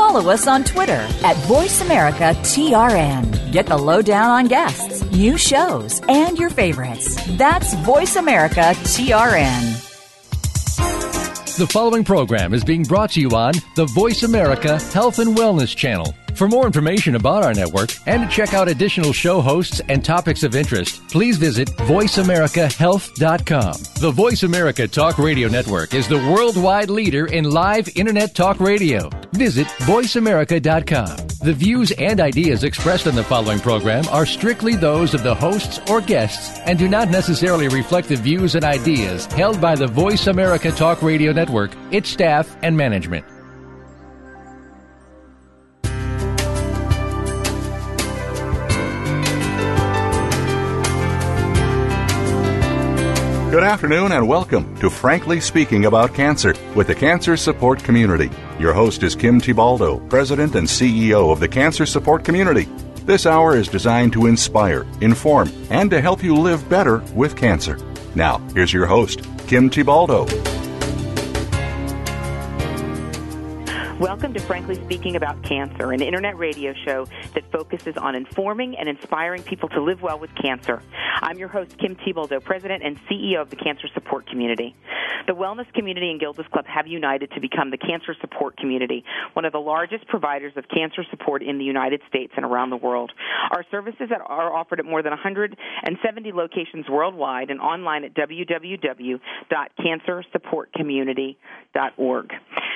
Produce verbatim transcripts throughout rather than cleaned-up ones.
follow us on Twitter at Voice America T R N. Get the lowdown on guests, new shows, and your favorites. That's Voice America T R N. The following program is being brought to you on the Voice America Health and Wellness Channel. For more information about our network and to check out additional show hosts and topics of interest, please visit voice america health dot com. The Voice America Talk Radio Network is the worldwide leader in live Internet talk radio. Visit voice america dot com. The views and ideas expressed on the following program are strictly those of the hosts or guests and do not necessarily reflect the views and ideas held by the Voice America Talk Radio Network, its staff, and management. Good afternoon and welcome to Frankly Speaking About Cancer with the Cancer Support Community. Your host is Kim Tibaldo, President and C E O of the Cancer Support Community. This hour is designed to inspire, inform, and to help you live better with cancer. Now, here's your host, Kim Tibaldo. Welcome to Frankly Speaking About Cancer, an internet radio show that focuses on informing and inspiring people to live well with cancer. I'm your host, Kim Tibaldo, President and C E O of the Cancer Support Community. The wellness community and Gilda's Club have united to become the Cancer Support Community, one of the largest providers of cancer support in the United States and around the world. Our services are offered at more than one hundred seventy locations worldwide and online at w w w dot cancer support community dot org.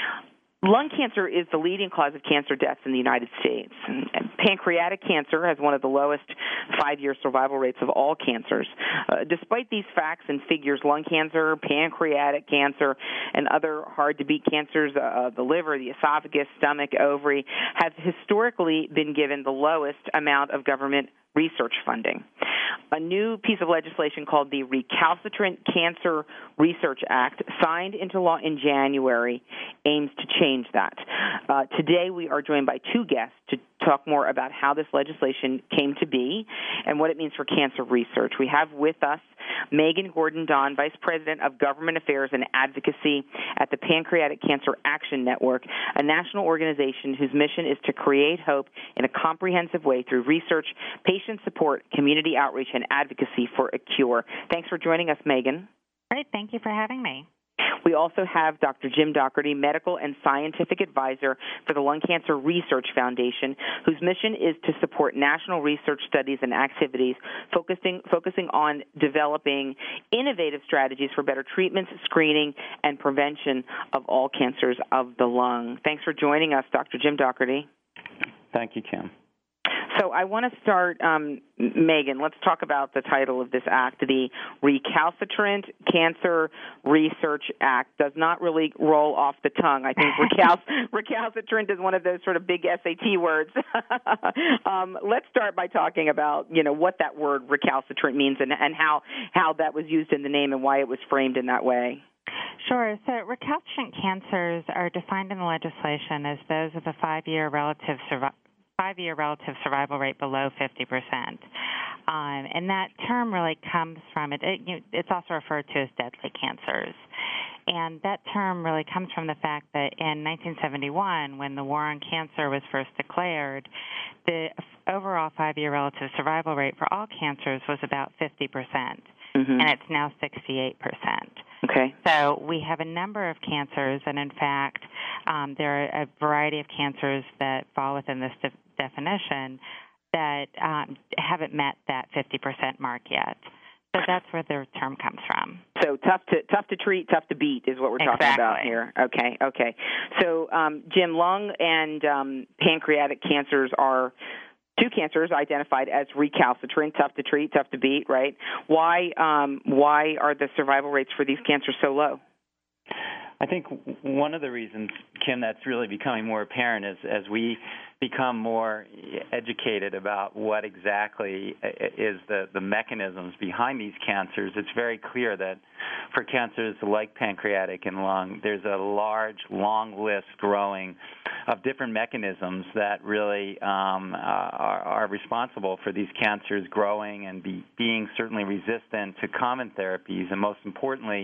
Lung cancer is the leading cause of cancer deaths in the United States. And pancreatic cancer has one of the lowest five-year survival rates of all cancers. Uh, despite these facts and figures, lung cancer, pancreatic cancer, and other hard-to-beat cancers, uh, the liver, the esophagus, stomach, ovary, have historically been given the lowest amount of government research funding. A new piece of legislation called the Recalcitrant Cancer Research Act, signed into law in January, aims to change that. Uh, today we are joined by two guests to talk more about how this legislation came to be and what it means for cancer research. We have with us Megan Gordon-Don, Vice President of Government Affairs and Advocacy at the Pancreatic Cancer Action Network, a national organization whose mission is to create hope in a comprehensive way through research, patient support, community outreach, and advocacy for a cure. Thanks for joining us, Megan. Great. Thank you for having me. We also have Doctor Jim Doherty, Medical and Scientific Advisor for the Lung Cancer Research Foundation, whose mission is to support national research studies and activities focusing, focusing on developing innovative strategies for better treatments, screening, and prevention of all cancers of the lung. Thanks for joining us, Doctor Jim Doherty. Thank you, Kim. So I want to start, um, Megan, let's talk about the title of this act. The Recalcitrant Cancer Research Act does not really roll off the tongue. I think recal- recalcitrant is one of those sort of big S A T words. um, let's start by talking about, you know, what that word recalcitrant means and, and how, how that was used in the name and why it was framed in that way. Sure. So recalcitrant cancers are defined in the legislation as those with a five-year relative survival five-year relative survival rate below fifty percent. Um, and that term really comes from, it, it, you know, it's also referred to as deadly cancers. And that term really comes from the fact that in nineteen seventy-one, when the War on Cancer was first declared, the overall five-year relative survival rate for all cancers was about fifty percent, mm-hmm. and it's now sixty-eight percent. Okay. So we have a number of cancers, and in fact, um, there are a variety of cancers that fall within this de- definition that um, haven't met that fifty percent mark yet. So that's where the term comes from. So tough to tough to treat, tough to beat is what we're talking exactly. about here. Okay, okay. So, um, Jim, lung and um, pancreatic cancers are two cancers identified as recalcitrant, tough to treat, tough to beat, right? Why um, why are the survival rates for these cancers so low? I think one of the reasons, Kim, that's really becoming more apparent is as we become more educated about what exactly is the, the mechanisms behind these cancers, it's very clear that for cancers like pancreatic and lung, there's a large, long list growing of different mechanisms that really um, are, are responsible for these cancers growing and be, being certainly resistant to common therapies, and most importantly,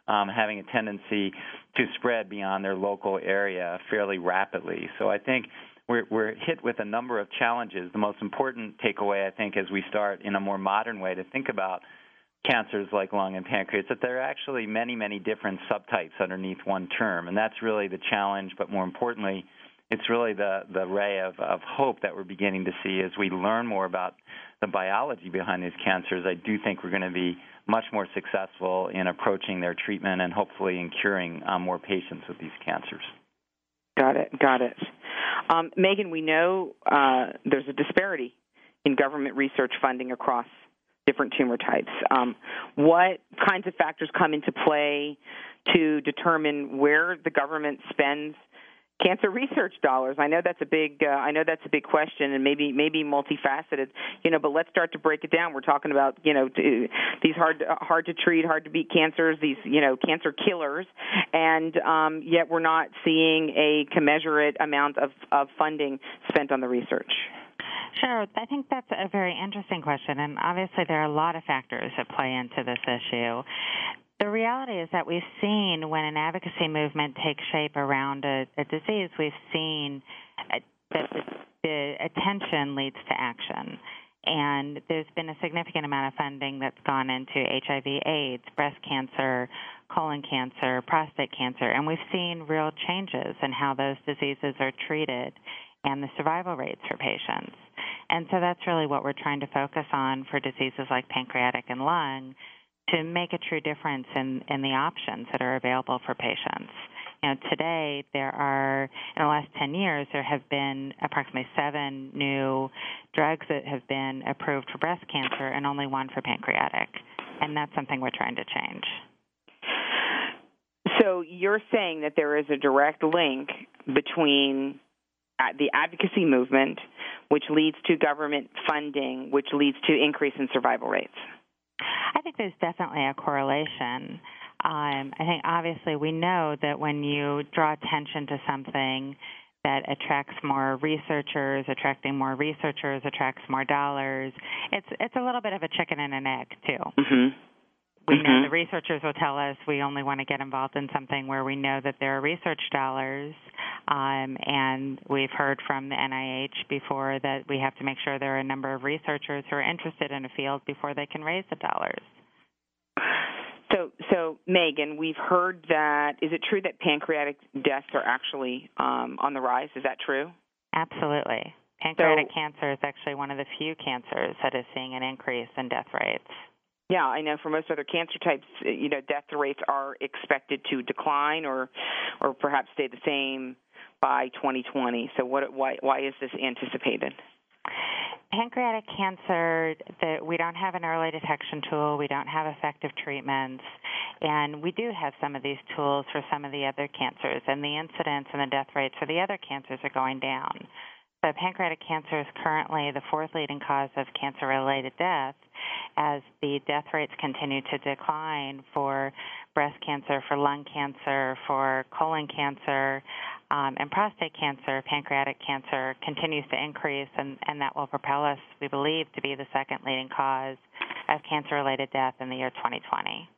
um, having a tendency to spread beyond their local area fairly rapidly. So I think we're, we're hit with a number of challenges. The most important takeaway, I think, as we start in a more modern way to think about cancers like lung and pancreas, that there are actually many, many different subtypes underneath one term, and that's really the challenge. But more importantly, it's really the, the ray of, of hope that we're beginning to see as we learn more about the biology behind these cancers. I do think we're going to be much more successful in approaching their treatment and hopefully in curing um, more patients with these cancers. Got it, got it. Um, Megan, we know uh, there's a disparity in government research funding across different tumor types. Um, what kinds of factors come into play to determine where the government spends cancer research dollars? I know that's a big. Uh, I know that's a big question, and maybe maybe multifaceted. You know, but let's start to break it down. We're talking about you know t- these hard hard to treat, hard to beat cancers. These you know cancer killers, and um, yet we're not seeing a commensurate amount of, of funding spent on the research. Sure. I think that's a very interesting question, and obviously there are a lot of factors that play into this issue. The reality is that we've seen when an advocacy movement takes shape around a, a disease, we've seen that the, the attention leads to action. And there's been a significant amount of funding that's gone into H I V AIDS, breast cancer, colon cancer, prostate cancer, and we've seen real changes in how those diseases are treated and the survival rates for patients. And so that's really what we're trying to focus on for diseases like pancreatic and lung, to make a true difference in, in the options that are available for patients. You know, today there are, in the last ten years, there have been approximately seven new drugs that have been approved for breast cancer and only one for pancreatic. And that's something we're trying to change. So you're saying that there is a direct link between the advocacy movement, which leads to government funding, which leads to increase in survival rates? I think there's definitely a correlation. Um, I think obviously we know that when you draw attention to something that attracts more researchers, attracting more researchers attracts more dollars, it's it's a little bit of a chicken and an egg, too. Mm-hmm. We mm-hmm. know the researchers will tell us we only want to get involved in something where we know that there are research dollars, um, and we've heard from the N I H before that we have to make sure there are a number of researchers who are interested in a field before they can raise the dollars. So, so Megan, we've heard that, is it true that pancreatic deaths are actually um, on the rise? Is that true? Absolutely. Pancreatic so, cancer is actually one of the few cancers that is seeing an increase in death rates. Yeah, I know for most other cancer types, you know, death rates are expected to decline or or perhaps stay the same by twenty twenty. So what, why, why is this anticipated? Pancreatic cancer, the, we don't have an early detection tool. We don't have effective treatments. And we do have some of these tools for some of the other cancers, and the incidence and the death rates for the other cancers are going down. So pancreatic cancer is currently the fourth leading cause of cancer-related death, as the death rates continue to decline for breast cancer, for lung cancer, for colon cancer, um, and prostate cancer. Pancreatic cancer continues to increase, and, and that will propel us, we believe, to be the second leading cause of cancer-related death in the year twenty twenty.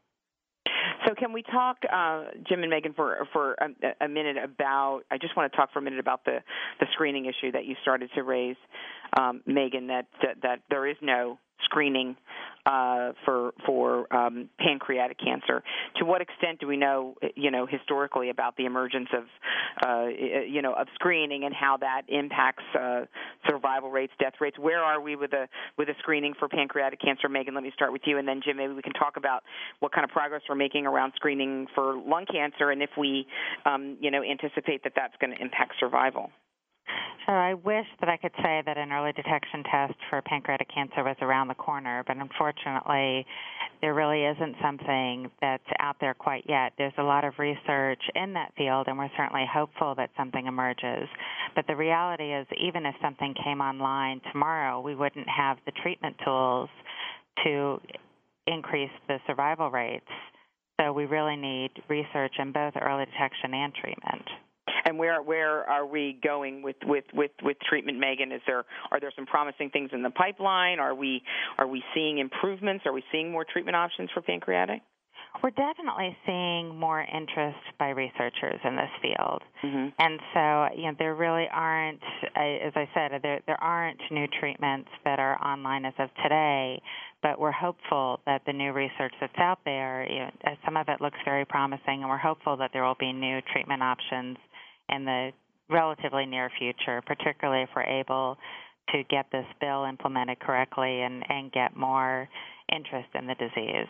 So can we talk, uh, Jim and Megan, for for a, a minute about, I just want to talk for a minute about the, the screening issue that you started to raise, um, Megan, that, that, that there is no screening uh, for for um, pancreatic cancer. To what extent do we know, you know, historically about the emergence of, uh, you know, of screening and how that impacts uh, survival rates, death rates? Where are we with a with a screening for pancreatic cancer? Megan, let me start with you, and then Jim, maybe we can talk about what kind of progress we're making around screening for lung cancer, and if we, um, you know, anticipate that that's going to impact survival. So I wish that I could say that an early detection test for pancreatic cancer was around the corner, but unfortunately there really isn't something that's out there quite yet. There's a lot of research in that field, and we're certainly hopeful that something emerges. But the reality is, even if something came online tomorrow, we wouldn't have the treatment tools to increase the survival rates. So we really need research in both early detection and treatment. And where where are we going with, with, with, with treatment, Megan? Is there are there some promising things in the pipeline? Are we are we seeing improvements? Are we seeing more treatment options for pancreatic? We're definitely seeing more interest by researchers in this field. Mm-hmm. And so, you know, there really aren't, as I said, there there aren't new treatments that are online as of today, but we're hopeful that the new research that's out there, you know, some of it looks very promising, and we're hopeful that there will be new treatment options in the relatively near future, particularly if we're able to get this bill implemented correctly and, and get more interest in the disease.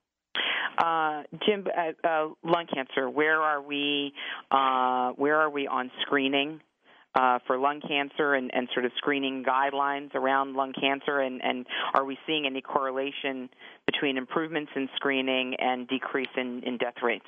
Uh, Jim, uh, uh, lung cancer. Where are we? Uh, where are we on screening uh, for lung cancer, and, and sort of screening guidelines around lung cancer? And, and are we seeing any correlation between improvements in screening and decrease in, in death rates?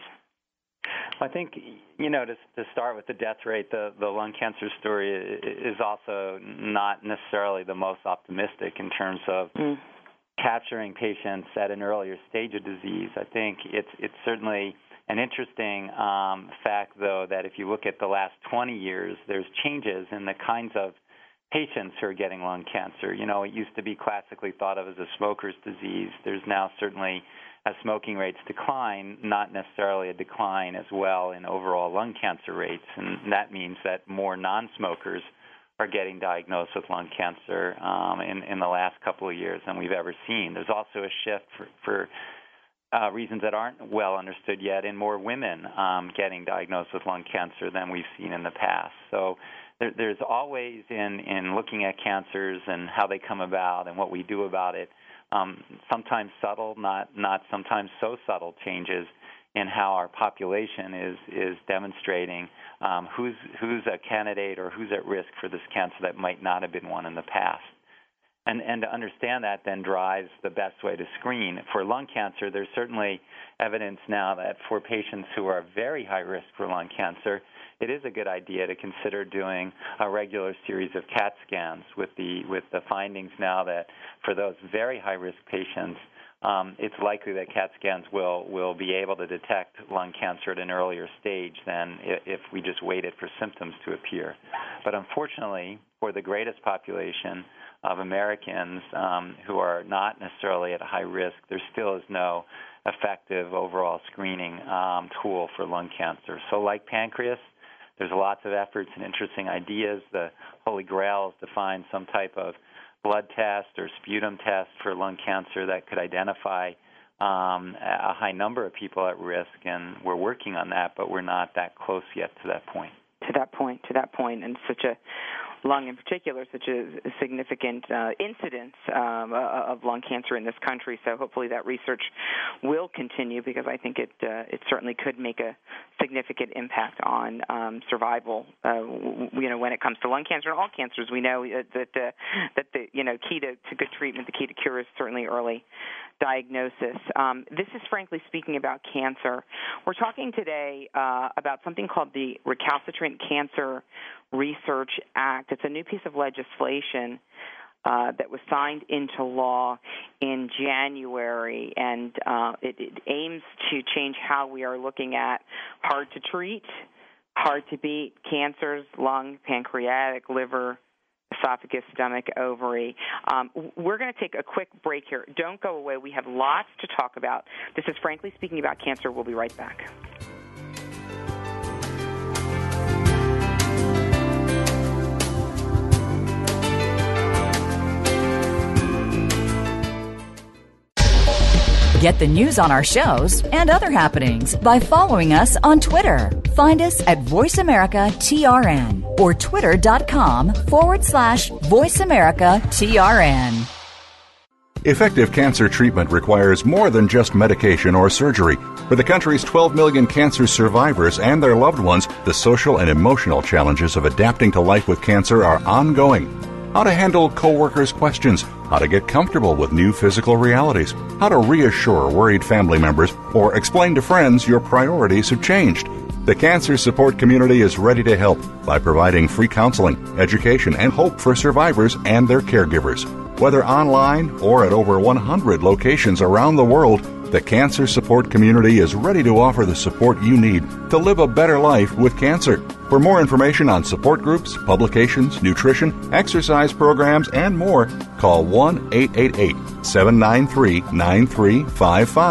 I think, you know, to, to start with the death rate, the, the lung cancer story is also not necessarily the most optimistic in terms of mm. capturing patients at an earlier stage of disease. I think it's it's certainly an interesting um, fact, though, that if you look at the last twenty years, there's changes in the kinds of patients who are getting lung cancer. You know, it used to be classically thought of as a smoker's disease. There's now certainly, as smoking rates decline, not necessarily a decline as well in overall lung cancer rates, and that means that more non-smokers are getting diagnosed with lung cancer um, in, in the last couple of years than we've ever seen. There's also a shift for, for uh, reasons that aren't well understood yet in more women um, getting diagnosed with lung cancer than we've seen in the past. So there, there's always, in, in looking at cancers and how they come about and what we do about it, um, sometimes subtle, not, not sometimes so subtle changes in how our population is is demonstrating um, who's who's a candidate or who's at risk for this cancer that might not have been one in the past. And and to understand that then drives the best way to screen. For lung cancer, there's certainly evidence now that for patients who are very high risk for lung cancer, it is a good idea to consider doing a regular series of CAT scans with the with the findings now that for those very high risk patients, Um, it's likely that CAT scans will, will be able to detect lung cancer at an earlier stage than if, if we just waited for symptoms to appear. But unfortunately, for the greatest population of Americans um, who are not necessarily at a high risk, there still is no effective overall screening um, tool for lung cancer. So like pancreas, there's lots of efforts and interesting ideas. The Holy Grail is to find some type of blood test or sputum test for lung cancer that could identify um, a high number of people at risk, and we're working on that, but we're not that close yet to that point. To that point, to that point, and such a lung in particular, such a significant uh, incidence um, uh, of lung cancer in this country. So hopefully that research will continue, because I think it uh, it certainly could make a significant impact on um, survival. Uh, you know, when it comes to lung cancer and all cancers, we know that uh, that the you know key to, to good treatment, the key to cure is certainly early diagnosis. Um, this is Frankly Speaking About Cancer. We're talking today uh, about something called the Recalcitrant Cancer Research Act. It's a new piece of legislation uh, that was signed into law in January, and uh, it, it aims to change how we are looking at hard-to-treat, hard-to-beat cancers, lung, pancreatic, liver, esophagus, stomach, ovary. Um, we're going to take a quick break here. Don't go away. We have lots to talk about. This is Frankly Speaking About Cancer. We'll be right back. Get the news on our shows and other happenings by following us on Twitter. Find us at Voice America T R N or twitter.com forward slash Voice America T R N. Effective cancer treatment requires more than just medication or surgery. For the country's twelve million cancer survivors and their loved ones, the social and emotional challenges of adapting to life with cancer are ongoing. How to handle coworkers' questions, how to get comfortable with new physical realities, how to reassure worried family members, or explain to friends your priorities have changed. The cancer support community is ready to help by providing free counseling, education, and hope for survivors and their caregivers. Whether online or at over one hundred locations around the world, the cancer support community is ready to offer the support you need to live a better life with cancer. For more information on support groups, publications, nutrition, exercise programs, and more, call one eight eight eight, seven nine three, nine three five five.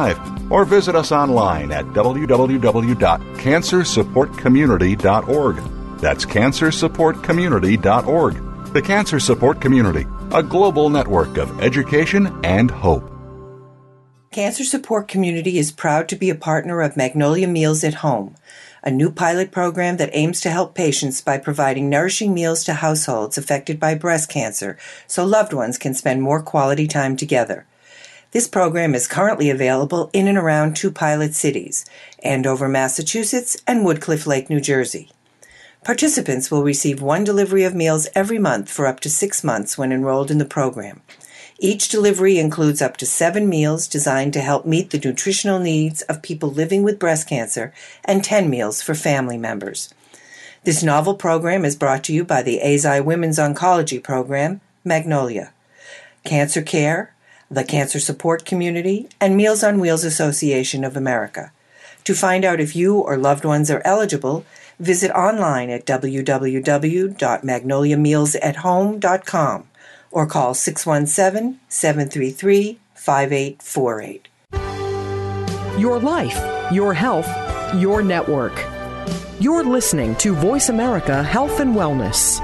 or visit us online at w w w dot cancer support community dot org. That's cancer support community dot org. The Cancer Support Community, a global network of education and hope. Cancer Support Community is proud to be a partner of Magnolia Meals at Home, a new pilot program that aims to help patients by providing nourishing meals to households affected by breast cancer so loved ones can spend more quality time together. This program is currently available in and around two pilot cities, Andover, Massachusetts, and Woodcliff Lake, New Jersey. Participants will receive one delivery of meals every month for up to six months when enrolled in the program. Each delivery includes up to seven meals designed to help meet the nutritional needs of people living with breast cancer and ten meals for family members. This novel program is brought to you by the A Z I Women's Oncology Program, Magnolia, Cancer Care, the Cancer Support Community, and Meals on Wheels Association of America. To find out if you or loved ones are eligible, visit online at w w w dot magnolia meals at home dot com or call six one seven, seven three three, five eight four eight. Your life, your health, your network. You're listening to Voice America Health and Wellness.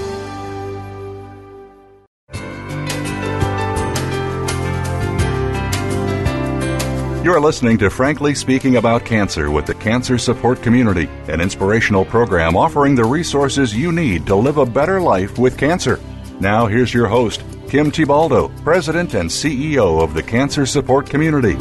You're listening to Frankly Speaking About Cancer with the Cancer Support Community, an inspirational program offering the resources you need to live a better life with cancer. Now here's your host, Kim Tibaldo, President and C E O of the Cancer Support Community.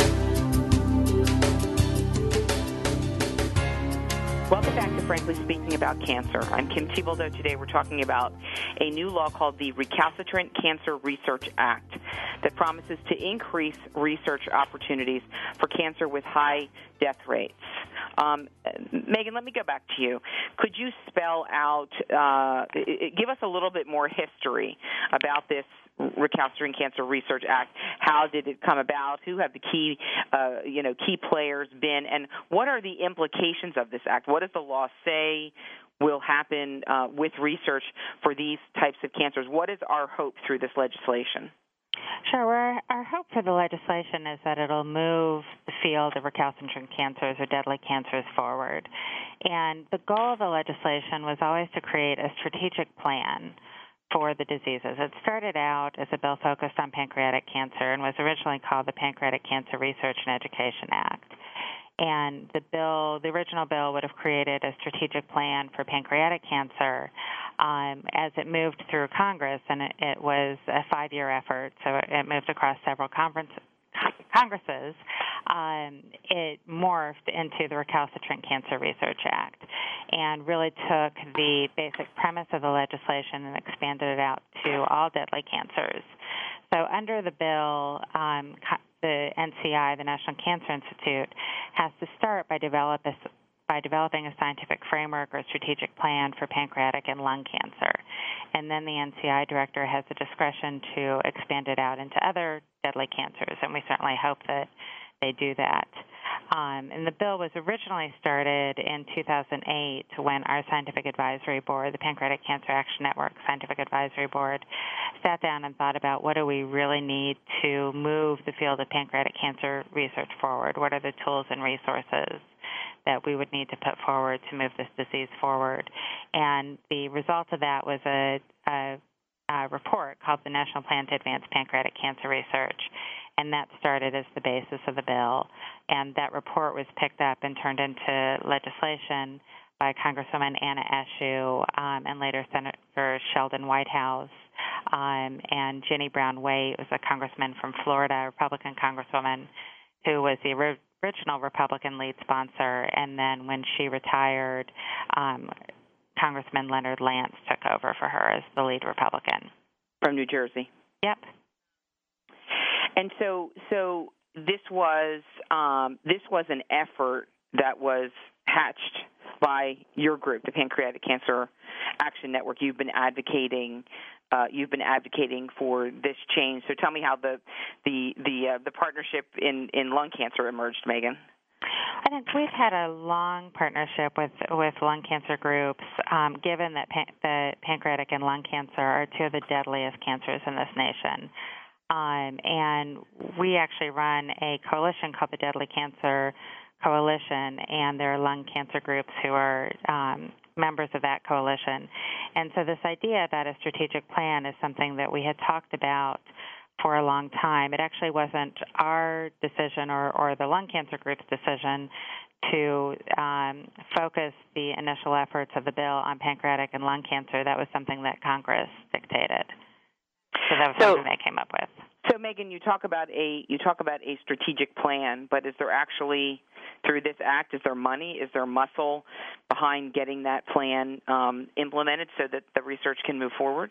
Welcome back to Frankly Speaking About Cancer. I'm Kim Tibaldo. Today we're talking about a new law called the Recalcitrant Cancer Research Act that promises to increase research opportunities for cancer with high death rates. Um, Megan, let me go back to you. Could you spell out, uh, give us a little bit more history about this Recalcitrant Cancer Research Act? How did it come about? Who have the key, uh, you know, key players been? And what are the implications of this act? What does the law say will happen uh, with research for these types of cancers? What is our hope through this legislation? Sure. Our, our hope for the legislation is that it'll move the field of recalcitrant cancers or deadly cancers forward. And the goal of the legislation was always to create a strategic plan for the diseases. It started out as a bill focused on pancreatic cancer and was originally called the Pancreatic Cancer Research and Education Act. And the bill, the original bill, would have created a strategic plan for pancreatic cancer um, as it moved through Congress, and it, it was a five-year effort, so it moved across several conferences. Congresses, um, it morphed into the Recalcitrant Cancer Research Act and really took the basic premise of the legislation and expanded it out to all deadly cancers. So under the bill, um, the N C I, the National Cancer Institute, has to start by develop a, by developing a scientific framework or strategic plan for pancreatic and lung cancer. And then the N C I director has the discretion to expand it out into other deadly cancers, and we certainly hope that they do that. Um, and the bill was originally started in two thousand eight when our scientific advisory board, the Pancreatic Cancer Action Network Scientific Advisory Board, sat down and thought about what do we really need to move the field of pancreatic cancer research forward? What are the tools and resources that we would need to put forward to move this disease forward? And the result of that was a, a, a report called the National Plan to Advance Pancreatic Cancer Research, and that started as the basis of the bill. And that report was picked up and turned into legislation by Congresswoman Anna Eshoo um, and later Senator Sheldon Whitehouse, um, and Jenny Brown Waite was a congressman from Florida, a Republican congresswoman who was the original Republican lead sponsor, and then when she retired, um, Congressman Leonard Lance took over for her as the lead Republican. From New Jersey. Yep. And so, so this was um, this was an effort that was hatched by your group, the Pancreatic Cancer Action Network. You've been advocating. Uh, you've been advocating for this change. So tell me how the the the, uh, the partnership in, in lung cancer emerged, Megan. I think we've had a long partnership with, with lung cancer groups, um, given that pan- the pancreatic and lung cancer are two of the deadliest cancers in this nation. Um, and we actually run a coalition called the Deadly Cancer Coalition, and there are lung cancer groups who are um, members of that coalition. And so this idea about a strategic plan is something that we had talked about for a long time. It actually wasn't our decision or, or the lung cancer group's decision to um, focus the initial efforts of the bill on pancreatic and lung cancer. That was something that Congress dictated. So that was so, something they came up with. So, Megan, you talk about a you talk about a strategic plan, but is there actually, through this act, is there money, is there muscle behind getting that plan um, implemented so that the research can move forward?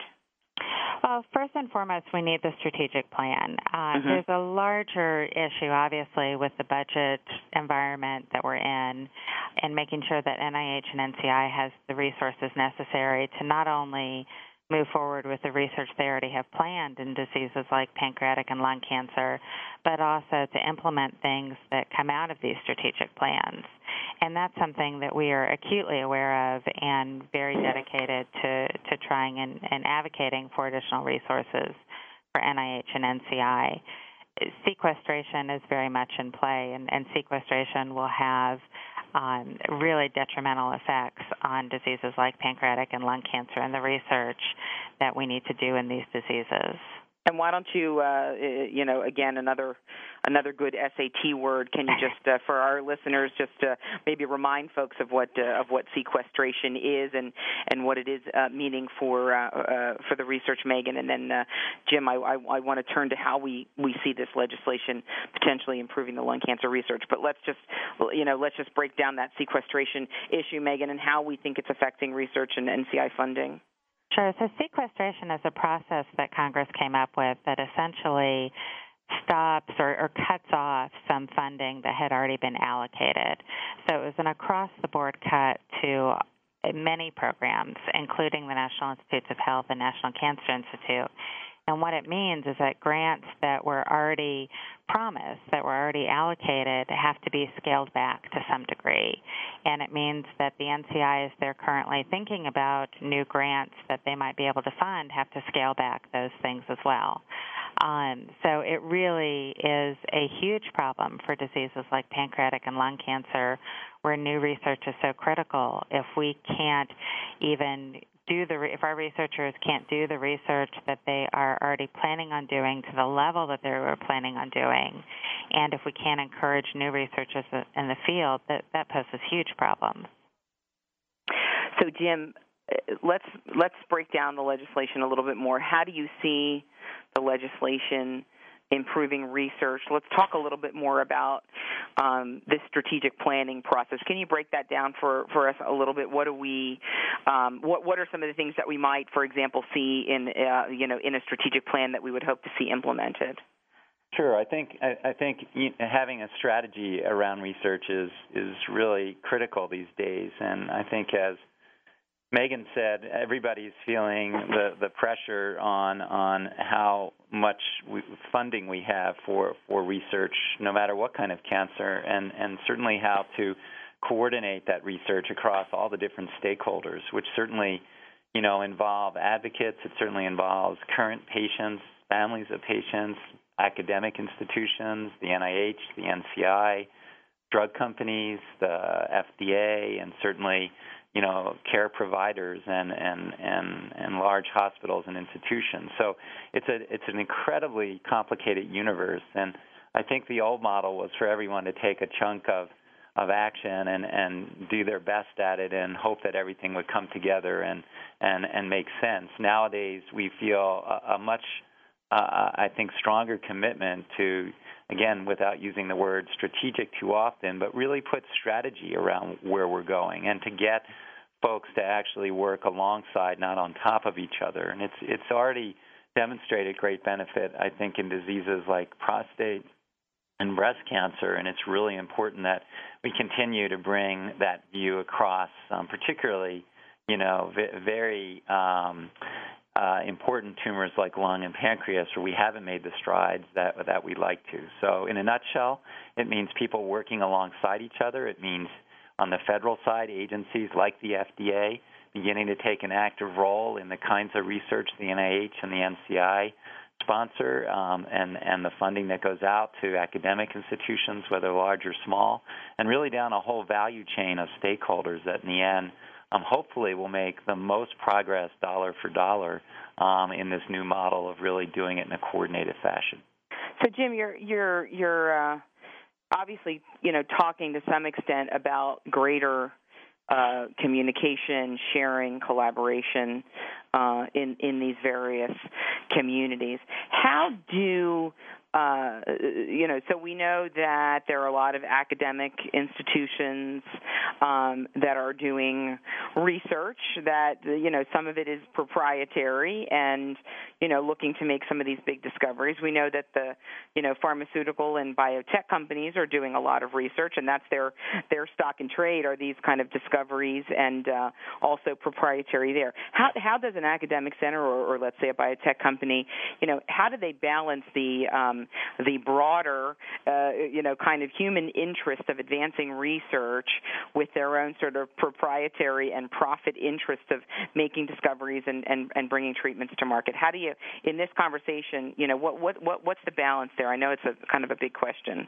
Well, first and foremost, we need the strategic plan. Uh, mm-hmm. There's a larger issue, obviously, with the budget environment that we're in and making sure that N I H and N C I has the resources necessary to not only move forward with the research they already have planned in diseases like pancreatic and lung cancer, but also to implement things that come out of these strategic plans. And that's something that we are acutely aware of and very dedicated to, to trying and, and advocating for additional resources for N I H and N C I. Sequestration is very much in play, and, and sequestration will have um, really detrimental effects on diseases like pancreatic and lung cancer and the research that we need to do in these diseases. And why don't you, uh, you know, again, another another good S A T word. Can you just, uh, for our listeners, just uh, maybe remind folks of what uh, of what sequestration is and, and what it is uh, meaning for uh, uh, for the research, Megan. And then, uh, Jim, I, I, I want to turn to how we, we see this legislation potentially improving the lung cancer research. But let's just, you know, let's just break down that sequestration issue, Megan, and how we think it's affecting research and N C I funding. Sure. So sequestration is a process that Congress came up with that essentially stops or, or cuts off some funding that had already been allocated. So it was an across-the-board cut to many programs, including the National Institutes of Health and National Cancer Institute. And what it means is that grants that were already promised, that were already allocated, have to be scaled back to some degree. And it means that the N C I, as they're currently thinking about new grants that they might be able to fund, have to scale back those things as well. Um, so it really is a huge problem for diseases like pancreatic and lung cancer, where new research is so critical. If we can't even do the if our researchers can't do the research that they are already planning on doing to the level that they were planning on doing, and if we can't encourage new researchers in the field, that that poses huge problems. So, Jim, let's let's break down the legislation a little bit more. How do you see the legislation improving research? Let's talk a little bit more about um, this strategic planning process. Can you break that down for, for us a little bit? What do we, um, what what are some of the things that we might, for example, see in uh, you know in a strategic plan that we would hope to see implemented? Sure. I think I, I think having a strategy around research is is really critical these days, and I think as Megan said, everybody's feeling the, the pressure on on how much we, funding we have for, for research, no matter what kind of cancer, and, and certainly how to coordinate that research across all the different stakeholders, which certainly, you know, involve advocates. It certainly involves current patients, families of patients, academic institutions, the N I H, the N C I, drug companies, the F D A, and certainly, you know, care providers and, and, and, and large hospitals and institutions. So it's a it's an incredibly complicated universe, and I think the old model was for everyone to take a chunk of, of action and, and do their best at it and hope that everything would come together and, and, and make sense. Nowadays, we feel a, a much, uh, I think, stronger commitment to, again, without using the word strategic too often, but really put strategy around where we're going and to get folks to actually work alongside, not on top of each other. And it's it's already demonstrated great benefit, I think, in diseases like prostate and breast cancer, and it's really important that we continue to bring that view across, um, particularly, you know, v- very um, uh, important tumors like lung and pancreas, where we haven't made the strides that that we'd like to. So in a nutshell, it means people working alongside each other. It means on the federal side, agencies like the F D A beginning to take an active role in the kinds of research the N I H and the N C I sponsor um, and, and the funding that goes out to academic institutions, whether large or small, and really down a whole value chain of stakeholders that in the end um, hopefully will make the most progress dollar for dollar um, in this new model of really doing it in a coordinated fashion. So, Jim, you're you're you're uh, obviously you know talking to some extent about greater uh, communication, sharing, collaboration uh, in in these various communities. How do Uh, you know, so we know that there are a lot of academic institutions um, that are doing research that, you know, some of it is proprietary and, you know, looking to make some of these big discoveries. We know that the, you know, pharmaceutical and biotech companies are doing a lot of research, and that's their, their stock and trade are these kind of discoveries and uh, also proprietary there. How, how does an academic center or, or, let's say, a biotech company, you know, how do they balance the um, the broader, uh, you know, kind of human interest of advancing research with their own sort of proprietary and profit interest of making discoveries and, and, and bringing treatments to market? How do you, in this conversation, you know, what, what, what what's the balance there? I know it's a kind of a big question.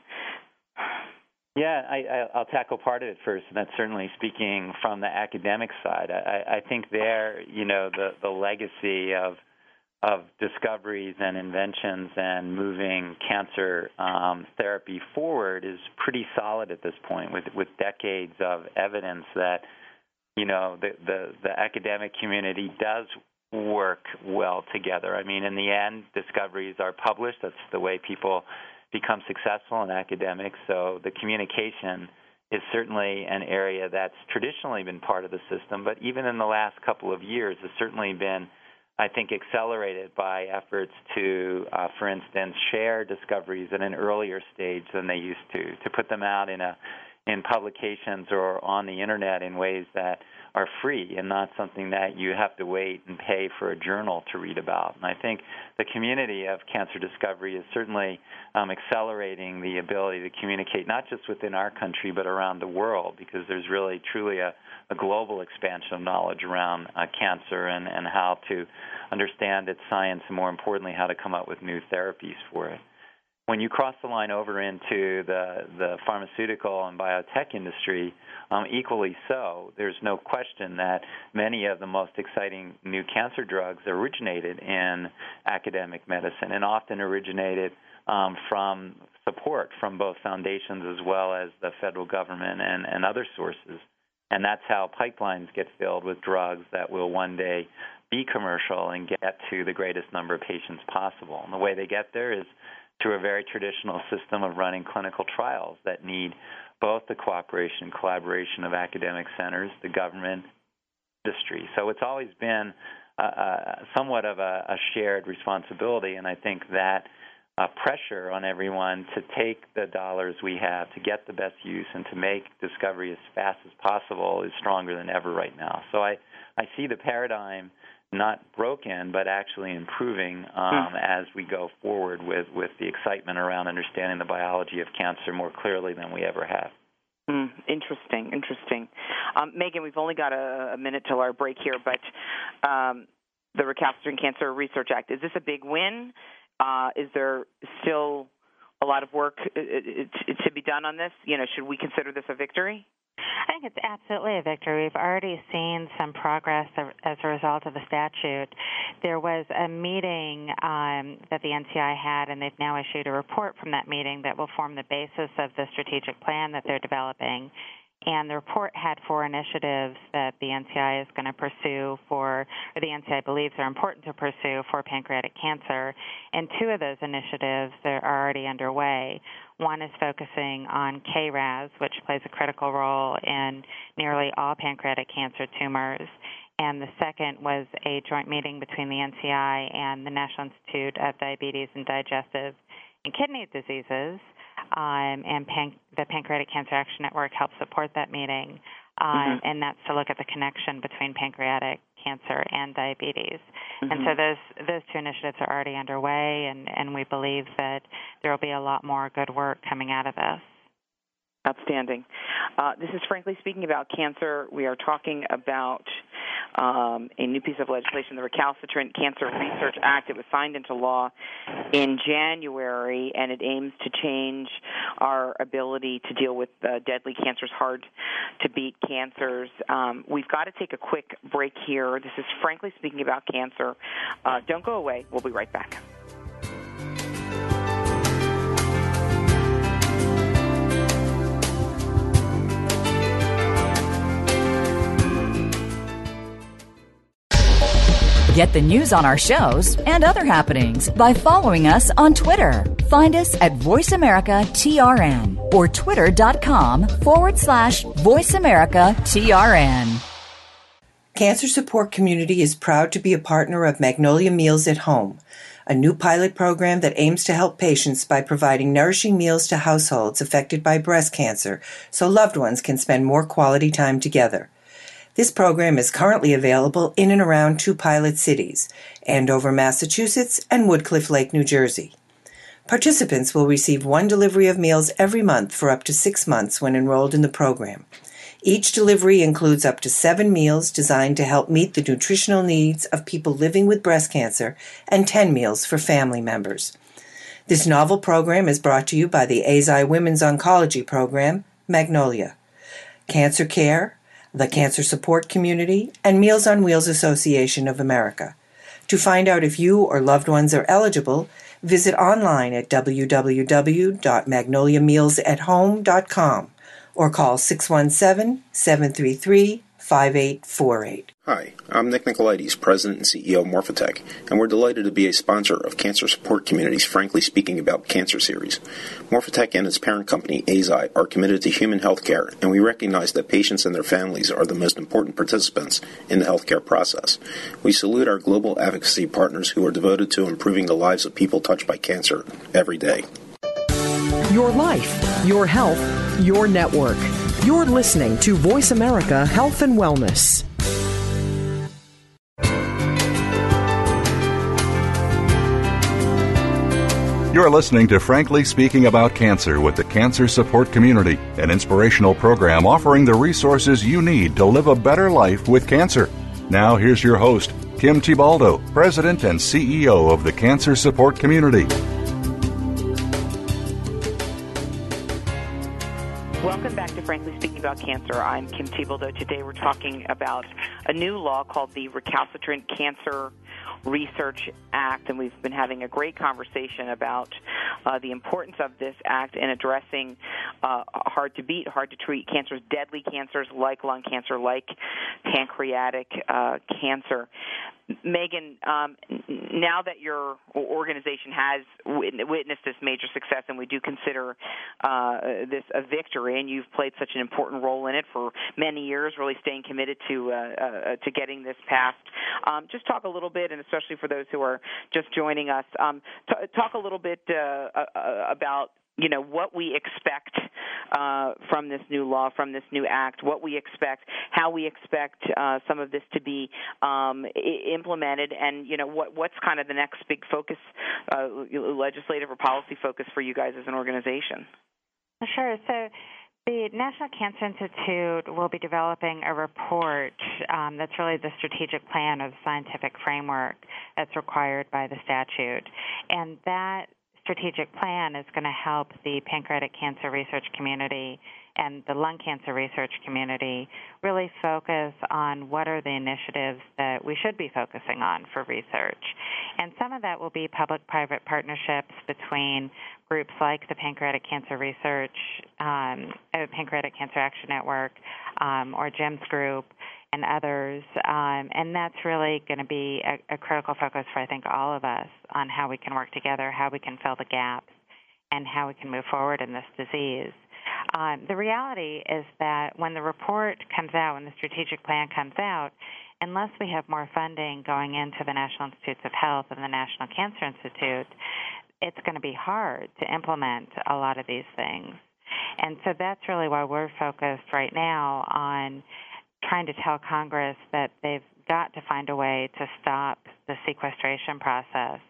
Yeah, I, I'll tackle part of it first, and that's certainly speaking from the academic side. I, I think there, you know, the, the legacy of of discoveries and inventions and moving cancer um, therapy forward is pretty solid at this point, with with decades of evidence that, you know, the, the, the academic community does work well together. I mean, in the end, discoveries are published. That's the way people become successful in academics. So the communication is certainly an area that's traditionally been part of the system, but even in the last couple of years has certainly been, I think, accelerated by efforts to, uh, for instance, share discoveries at an earlier stage than they used to, to put them out in a in publications or on the Internet in ways that are free and not something that you have to wait and pay for a journal to read about. And I think the community of cancer discovery is certainly um, accelerating the ability to communicate, not just within our country, but around the world, because there's really truly a, a global expansion of knowledge around uh, cancer and, and how to understand its science and, more importantly, how to come up with new therapies for it. When you cross the line over into the, the pharmaceutical and biotech industry, um, equally so, there's no question that many of the most exciting new cancer drugs originated in academic medicine and often originated um, from support from both foundations as well as the federal government and, and other sources. And that's how pipelines get filled with drugs that will one day be commercial and get to the greatest number of patients possible. And the way they get there is through a very traditional system of running clinical trials that need both the cooperation and collaboration of academic centers, the government, industry. So it's always been uh, uh, somewhat of a, a shared responsibility, and I think that uh, pressure on everyone to take the dollars we have to get the best use and to make discovery as fast as possible is stronger than ever right now. So I, I see the paradigm not broken, but actually improving um, mm. as we go forward with, with the excitement around understanding the biology of cancer more clearly than we ever have. Mm, interesting, interesting. Um, Megan, we've only got a, a minute till our break here, but um, the Recalcitrant Cancer Research Act, is this a big win? Uh, is there still a lot of work to be done on this? You know, should we consider this a victory? I think it's absolutely a victory. We've already seen some progress as a result of the statute. There was a meeting um, that the N C I had, and they've now issued a report from that meeting that will form the basis of the strategic plan that they're developing. And the report had four initiatives that the N C I is going to pursue for, or the N C I believes are important to pursue for pancreatic cancer. And two of those initiatives are already underway. One is focusing on K R A S, which plays a critical role in nearly all pancreatic cancer tumors. And the second was a joint meeting between the N C I and the National Institute of Diabetes and Digestive and Kidney Diseases. Um, and pan- the Pancreatic Cancer Action Network helps support that meeting, um, mm-hmm. and that's to look at the connection between pancreatic cancer and diabetes. Mm-hmm. And so those those two initiatives are already underway, and, and we believe that there will be a lot more good work coming out of this. Outstanding. Uh, this is Frankly Speaking About Cancer. We are talking about um, a new piece of legislation, the Recalcitrant Cancer Research Act. It was signed into law in January, and it aims to change our ability to deal with uh, deadly cancers, hard-to-beat cancers. Um, we've got to take a quick break here. This is Frankly Speaking About Cancer. Uh, don't go away. We'll be right back. Get the news on our shows and other happenings by following us on Twitter. Find us at Voice America T R N or twitter.com forward slash Voice America TRN. Cancer Support Community is proud to be a partner of Magnolia Meals at Home, a new pilot program that aims to help patients by providing nourishing meals to households affected by breast cancer so loved ones can spend more quality time together. This program is currently available in and around two pilot cities, Andover, Massachusetts, and Woodcliff Lake, New Jersey. Participants will receive one delivery of meals every month for up to six months when enrolled in the program. Each delivery includes up to seven meals designed to help meet the nutritional needs of people living with breast cancer and ten meals for family members. This novel program is brought to you by the A Z I Women's Oncology Program, Magnolia, Cancer Care, the Cancer Support Community, and Meals on Wheels Association of America. To find out if you or loved ones are eligible, visit online at w w w dot magnolia meals at home dot com or call six one seven, seven three three, five eight four eight. Hi, I'm Nick Nicolaides, President and C E O of Morphotek, and we're delighted to be a sponsor of Cancer Support Community's Frankly Speaking About Cancer series. Morphotek and its parent company, A Z I, are committed to human health care, and we recognize that patients and their families are the most important participants in the healthcare process. We salute our global advocacy partners who are devoted to improving the lives of people touched by cancer every day. Your life, your health, your network. You're listening to Voice America Health and Wellness. You're listening to Frankly Speaking About Cancer with the Cancer Support Community, an inspirational program offering the resources you need to live a better life with cancer. Now here's your host, Kim Tibaldo, President and C E O of the Cancer Support Community. Welcome back to Frankly Speaking About Cancer. I'm Kim Tibaldo. Today we're talking about a new law called the Recalcitrant Cancer Research Act, and we've been having a great conversation about uh, the importance of this act in addressing uh, hard-to-beat, hard-to-treat cancers, deadly cancers like lung cancer, like pancreatic uh, cancer. Megan, um, now that your organization has witnessed this major success, and we do consider uh, this a victory, and you've played such an important role in it for many years, really staying committed to uh, uh, to getting this passed. Um, just talk a little bit, and especially for those who are just joining us, um, t- talk a little bit uh, uh, about you know, what we expect uh, from this new law, from this new act, what we expect, how we expect uh, some of this to be um, I- implemented, and, you know, what, what's kind of the next big focus, uh, legislative or policy focus for you guys as an organization? Sure. So the National Cancer Institute will be developing a report um, that's really the strategic plan or the scientific framework that's required by the statute. And that strategic plan is going to help the pancreatic cancer research community and the lung cancer research community really focus on what are the initiatives that we should be focusing on for research. And some of that will be public-private partnerships between groups like the Pancreatic Cancer Research, um, uh, Pancreatic Cancer Action Network, um, or Jim's Group, and others, um, and that's really going to be a, a critical focus for, I think, all of us on how we can work together, how we can fill the gaps, and how we can move forward in this disease. Um, the reality is that when the report comes out, when the strategic plan comes out, unless we have more funding going into the National Institutes of Health and the National Cancer Institute, it's going to be hard to implement a lot of these things. And so that's really why we're focused right now on trying to tell Congress that they've got to find a way to stop the sequestration process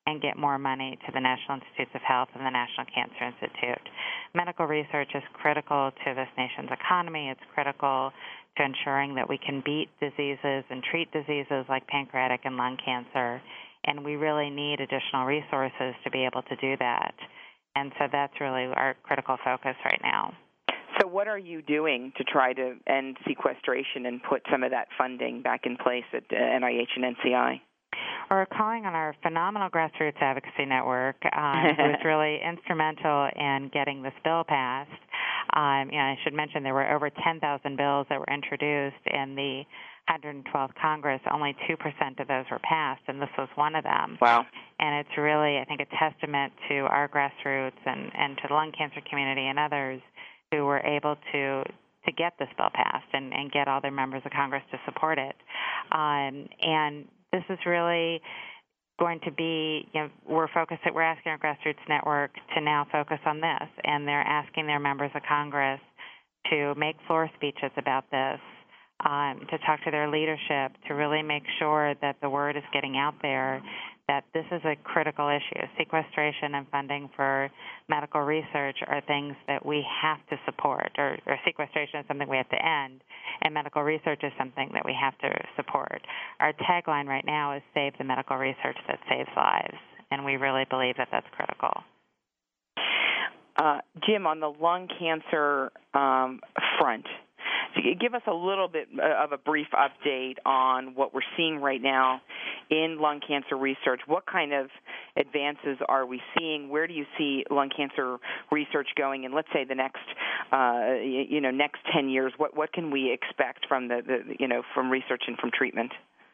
and get more money to the National Institutes of Health and the National Cancer Institute. Medical research is critical to this nation's economy. It's critical to ensuring that we can beat diseases and treat diseases like pancreatic and lung cancer, and we really need additional resources to be able to do that. And so that's really our critical focus right now. So what are you doing to try to end sequestration and put some of that funding back in place at N I H and N C I? We're calling on our phenomenal grassroots advocacy network, um, who was really instrumental in getting this bill passed. Um, you know, I should mention there were over ten thousand bills that were introduced in the one hundred twelfth Congress. Only two percent of those were passed, and this was one of them. Wow. And it's really, I think, a testament to our grassroots and, and to the lung cancer community and others who were able to to get this bill passed and, and get all their members of Congress to support it. Um, and this is really going to be, you know, we're focused, we're asking our grassroots network to now focus on this, and they're asking their members of Congress to make floor speeches about this, um, to talk to their leadership, to really make sure that the word is getting out there that this is a critical issue. Sequestration and funding for medical research are things that we have to support, or, or sequestration is something we have to end, and medical research is something that we have to support. Our tagline right now is Save the Medical Research That Saves Lives, and we really believe that that's critical. Uh, Jim, on the lung cancer um, front, give us a little bit of a brief update on what we're seeing right now in lung cancer research. What kind of advances are we seeing? Where do you see lung cancer research going in, let's say, the next, uh, you know, next ten years? What what can we expect from the, the, you know, from research and from treatment?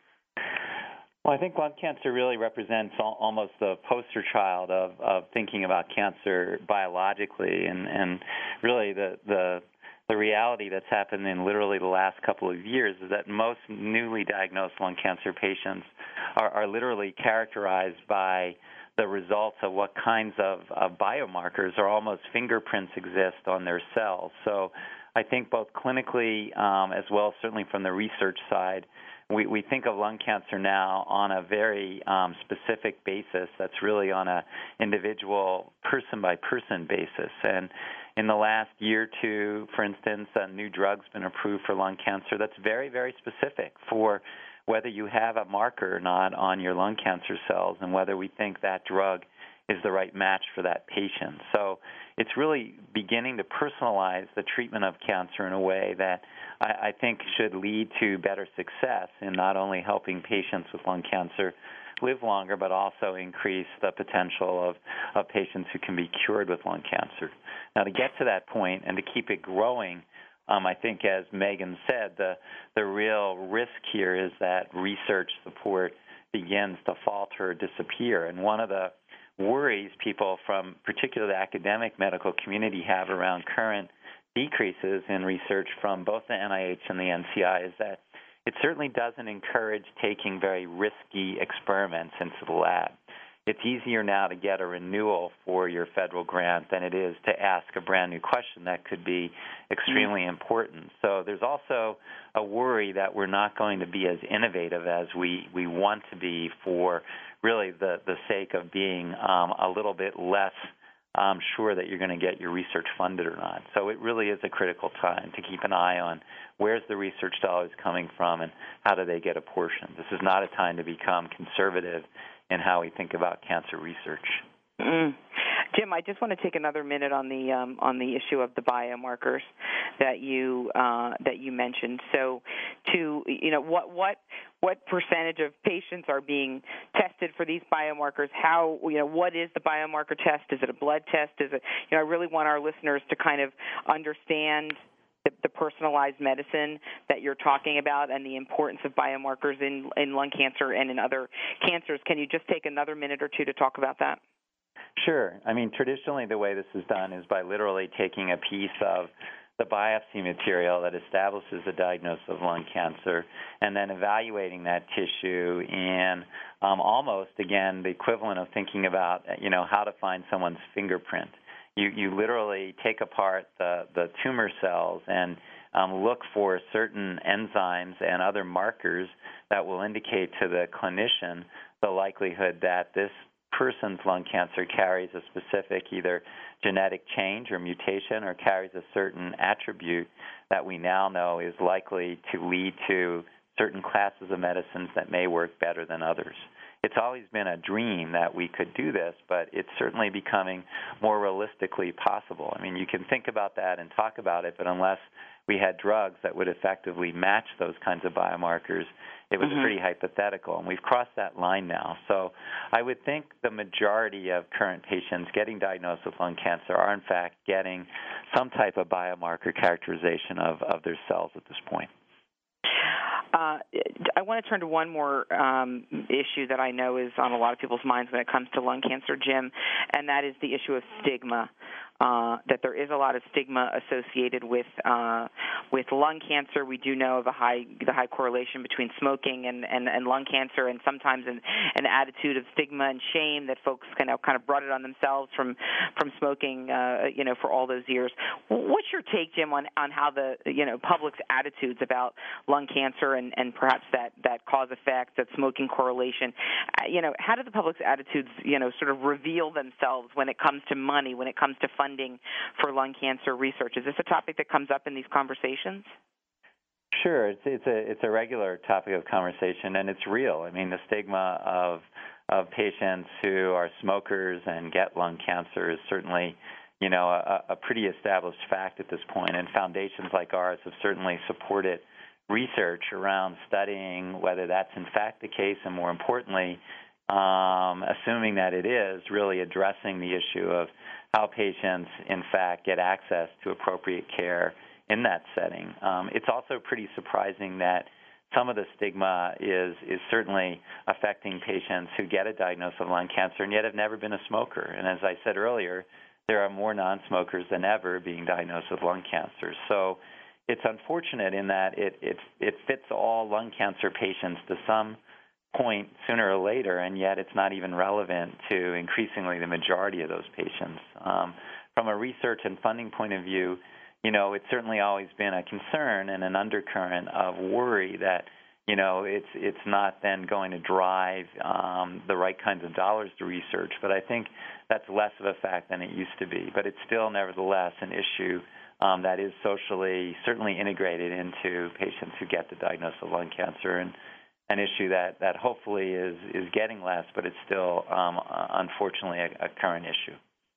Well, I think lung cancer really represents al- almost the poster child of, of thinking about cancer biologically, and, and really the the The reality that's happened in literally the last couple of years is that most newly diagnosed lung cancer patients are, are literally characterized by the results of what kinds of, of biomarkers or almost fingerprints exist on their cells. So I think both clinically um, as well as certainly from the research side, we, we think of lung cancer now on a very um, specific basis that's really on a individual person-by-person basis. And in the last year or two, for instance, a new drug's been approved for lung cancer that's very, very specific for whether you have a marker or not on your lung cancer cells and whether we think that drug is the right match for that patient. So it's really beginning to personalize the treatment of cancer in a way that I, I think should lead to better success in not only helping patients with lung cancer live longer, but also increase the potential of, of patients who can be cured with lung cancer. Now, to get to that point and to keep it growing, um, I think, as Megan said, the, the real risk here is that research support begins to falter or disappear. And one of the worries people from particularly the academic medical community have around current decreases in research from both the N I H and the N C I is that it certainly doesn't encourage taking very risky experiments into the lab. It's easier now to get a renewal for your federal grant than it is to ask a brand new question that could be extremely mm-hmm. important. So there's also a worry that we're not going to be as innovative as we, we want to be for really the, the sake of being um, a little bit less um, sure that you're going to get your research funded or not. So it really is a critical time to keep an eye on where's the research dollars coming from and how do they get apportioned. This is not a time to become conservative in how we think about cancer research. Mm. Jim, I just want to take another minute on the um, on the issue of the biomarkers that you uh, that you mentioned. So, to you know, what what what percentage of patients are being tested for these biomarkers? How you know what is the biomarker test? Is it a blood test? Is it you know? I really want our listeners to kind of understand the, the personalized medicine that you're talking about and the importance of biomarkers in in lung cancer and in other cancers. Can you just take another minute or two to talk about that? Sure. I mean, traditionally the way this is done is by literally taking a piece of the biopsy material that establishes a diagnosis of lung cancer and then evaluating that tissue in um, almost, again, the equivalent of thinking about, you know, how to find someone's fingerprint. You, you literally take apart the, the tumor cells and um, look for certain enzymes and other markers that will indicate to the clinician the likelihood that this person's lung cancer carries a specific either genetic change or mutation or carries a certain attribute that we now know is likely to lead to certain classes of medicines that may work better than others. It's always been a dream that we could do this, but it's certainly becoming more realistically possible. I mean, you can think about that and talk about it, but unless we had drugs that would effectively match those kinds of biomarkers, it was mm-hmm. pretty hypothetical, and we've crossed that line now. So I would think the majority of current patients getting diagnosed with lung cancer are, in fact, getting some type of biomarker characterization of, of their cells at this point. Uh, I want to turn to one more um, issue that I know is on a lot of people's minds when it comes to lung cancer, Jim, and that is the issue of stigma. Uh, that there is a lot of stigma associated with uh, with lung cancer. We do know of a high the high correlation between smoking and, and, and lung cancer, and sometimes an, an attitude of stigma and shame that folks kind of kind of brought it on themselves from from smoking, uh, you know, for all those years. What's your take, Jim, on, on how the you know public's attitudes about lung cancer and, and perhaps that, that cause effect, that smoking correlation? Uh, you know, how do the public's attitudes you know sort of reveal themselves when it comes to money, when it comes to funding for lung cancer research? Is this a topic that comes up in these conversations? Sure, it's it's a it's a regular topic of conversation, and it's real. I mean, the stigma of of patients who are smokers and get lung cancer is certainly, you know, a, a pretty established fact at this point, and foundations like ours have certainly supported research around studying whether that's in fact the case, and more importantly, um, assuming that it is, really addressing the issue of how patients, in fact, get access to appropriate care in that setting. Um, it's also pretty surprising that some of the stigma is is certainly affecting patients who get a diagnosis of lung cancer and yet have never been a smoker. And as I said earlier, there are more non-smokers than ever being diagnosed with lung cancer. So it's unfortunate in that it it, it fits all lung cancer patients to some point sooner or later, and yet it's not even relevant to increasingly the majority of those patients. Um, from a research and funding point of view, you know, it's certainly always been a concern and an undercurrent of worry that, you know, it's it's not then going to drive um, the right kinds of dollars to research. But I think that's less of a fact than it used to be. But it's still, nevertheless, an issue um, that is socially certainly integrated into patients who get the diagnosis of lung cancer, and an issue that, that hopefully is, is getting less, but it's still, um, unfortunately, a, a current issue.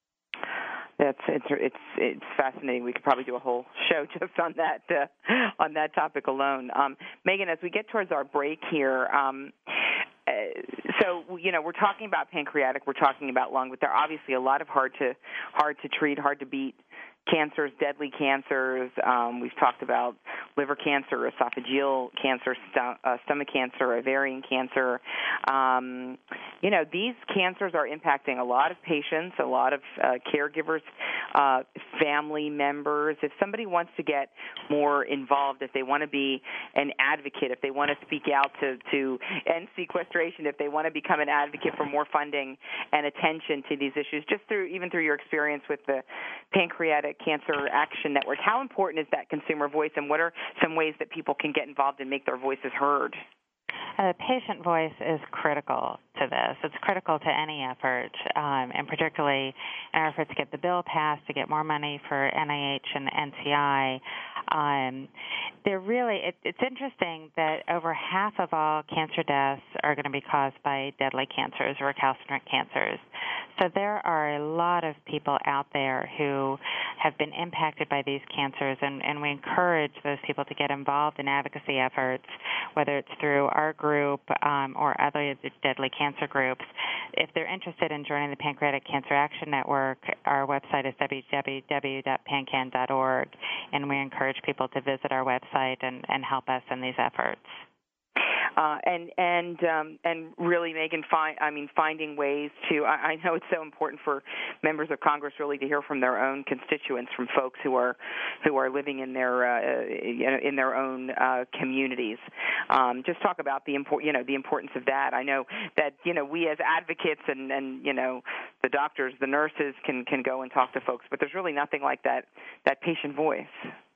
That's it's it's it's fascinating. We could probably do a whole show just on that uh, on that topic alone. Um, Megan, as we get towards our break here, um, uh, so you know we're talking about pancreatic, we're talking about lung, but there are obviously a lot of hard to hard to treat, hard to beat cancers, deadly cancers. Um, we've talked about liver cancer, esophageal cancer, st- uh, stomach cancer, ovarian cancer. Um, you know, these cancers are impacting a lot of patients, a lot of uh, caregivers, uh, family members. If somebody wants to get more involved, if they want to be an advocate, if they want to speak out to, to end sequestration, if they want to become an advocate for more funding and attention to these issues, just through even through your experience with the Pancreatic Cancer Action Network, how important is that consumer voice, and what are some ways that people can get involved and make their voices heard? The patient voice is critical to this. It's critical to any effort, um, and particularly in our effort to get the bill passed, to get more money for N I H and N C I. Um, they're really, it, it's interesting that over half of all cancer deaths are going to be caused by deadly cancers or recalcitrant cancers. So there are a lot of people out there who have been impacted by these cancers, and, and we encourage those people to get involved in advocacy efforts, whether it's through our group um, or other deadly cancer groups. If they're interested in joining the Pancreatic Cancer Action Network, our website is w w w dot pancan dot org, and we encourage people to visit our website and, and help us in these efforts. Uh, and and um, and really, Megan, find I mean, finding ways to. I, I know it's so important for members of Congress really to hear from their own constituents, from folks who are who are living in their uh, in their own uh, communities. Um, just talk about the import, you know, the importance of that. I know that you know we as advocates and, and you know the doctors, the nurses can can go and talk to folks, but there's really nothing like that that patient voice.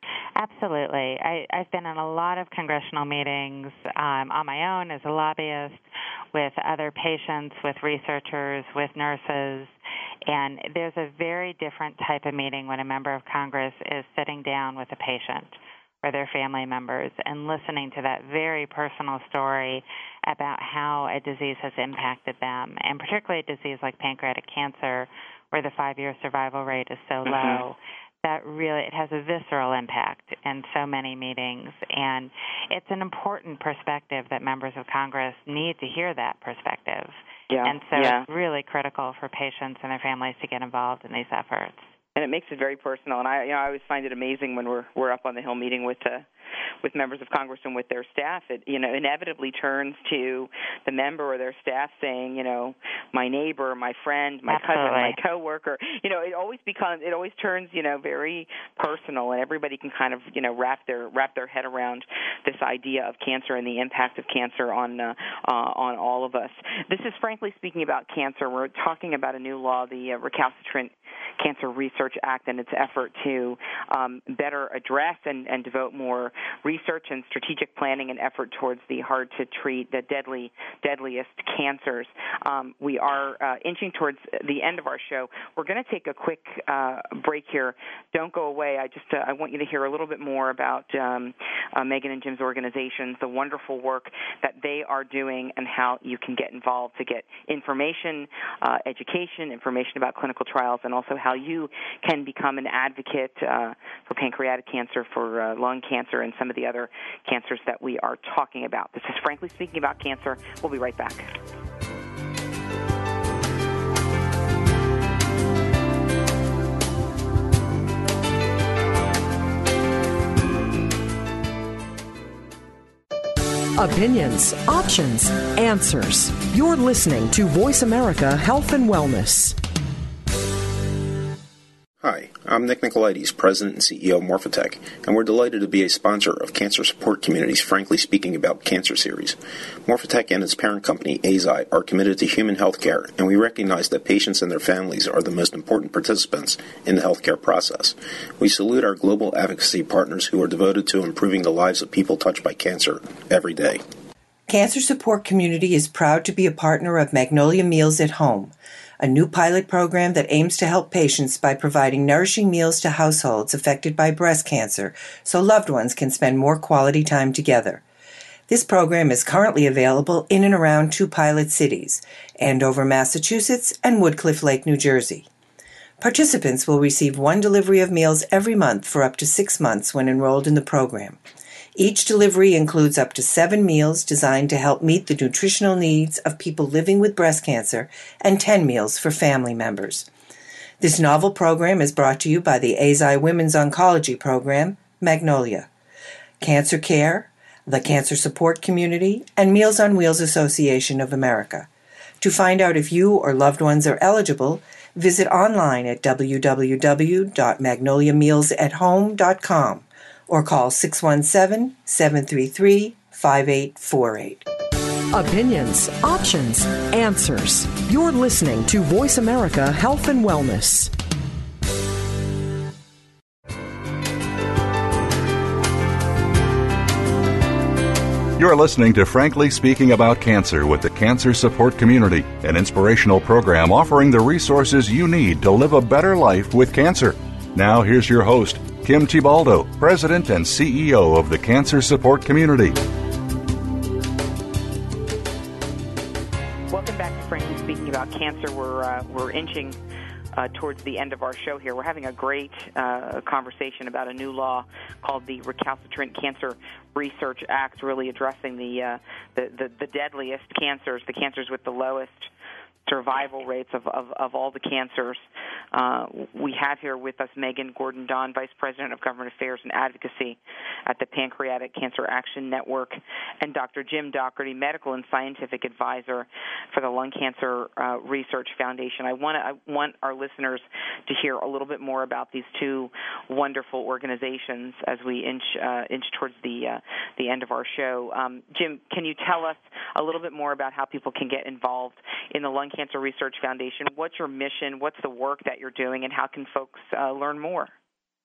Absolutely. I, I've been in a lot of congressional meetings um, on my own as a lobbyist, with other patients, with researchers, with nurses, and there's a very different type of meeting when a member of Congress is sitting down with a patient or their family members and listening to that very personal story about how a disease has impacted them, and particularly a disease like pancreatic cancer, where the five-year survival rate is so mm-hmm. low. That really, it has a visceral impact in so many meetings, and it's an important perspective that members of Congress need to hear that perspective. Yeah. And so yeah. it's really critical for patients and their families to get involved in these efforts. And it makes it very personal. And I, you know, I always find it amazing when we're we're up on the Hill meeting with uh, with members of Congress and with their staff. It, you know, inevitably turns to the member or their staff saying, you know, my neighbor, my friend, my Absolutely. cousin, my coworker. You know, it always becomes, it always turns, you know, very personal, and everybody can kind of, you know, wrap their wrap their head around this idea of cancer and the impact of cancer on uh, uh, on all of us. This is Frankly Speaking About Cancer. We're talking about a new law, the uh, Recalcitrant Cancer Research Act, and its effort to um, better address and, and devote more research and strategic planning and effort towards the hard-to-treat, the deadly, deadliest cancers. Um, we are uh, inching towards the end of our show. We're going to take a quick uh, break here. Don't go away. I just uh, I want you to hear a little bit more about um, uh, Megan and Jim's organizations, the wonderful work that they are doing, and how you can get involved to get information, uh, education, information about clinical trials, and also how you can become an advocate uh, for pancreatic cancer, for uh, lung cancer, and some of the other cancers that we are talking about. This is Frankly Speaking About Cancer. We'll be right back. Opinions, options, answers. You're listening to Voice America Health and Wellness. Hi, I'm Nick Nicolaides, President and C E O of Morphotek, and we're delighted to be a sponsor of Cancer Support Community's Frankly Speaking About Cancer series. Morphotek and its parent company, Eisai, are committed to human health care, and we recognize that patients and their families are the most important participants in the healthcare process. We salute our global advocacy partners who are devoted to improving the lives of people touched by cancer every day. Cancer Support Community is proud to be a partner of Magnolia Meals at Home, a new pilot program that aims to help patients by providing nourishing meals to households affected by breast cancer so loved ones can spend more quality time together. This program is currently available in and around two pilot cities, Andover, Massachusetts, and Woodcliff Lake, New Jersey. Participants will receive one delivery of meals every month for up to six months when enrolled in the program. Each delivery includes up to seven meals designed to help meet the nutritional needs of people living with breast cancer and ten meals for family members. This novel program is brought to you by the Eisai Women's Oncology Program, Magnolia, Cancer Care, the Cancer Support Community, and Meals on Wheels Association of America. To find out if you or loved ones are eligible, visit online at w w w dot magnolia meals at home dot com. or call six one seven, seven three three, five eight four eight. Opinions, options, answers. You're listening to Voice America Health and Wellness. You're listening to Frankly Speaking About Cancer with the Cancer Support Community, an inspirational program offering the resources you need to live a better life with cancer. Now here's your host, Kim Tibaldo, President and C E O of the Cancer Support Community. Welcome back to Frankly Speaking About Cancer. We're uh, we're inching uh, towards the end of our show here. We're having a great uh, conversation about a new law called the Recalcitrant Cancer Research Act, really addressing the uh, the, the the deadliest cancers, the cancers with the lowest survival rates of, of, of all the cancers. Uh, we have here with us Megan Gordon-Don, Vice President of Government Affairs and Advocacy at the Pancreatic Cancer Action Network, and Doctor Jim Doherty, Medical and Scientific Advisor for the Lung Cancer uh, Research Foundation. I want, I want our listeners to hear a little bit more about these two wonderful organizations as we inch, uh, inch towards the, uh, the end of our show. Um, Jim, can you tell us a little bit more about how people can get involved in the Lung Cancer Research Foundation? What's your mission? What's the work that you're doing, and how can folks uh, learn more?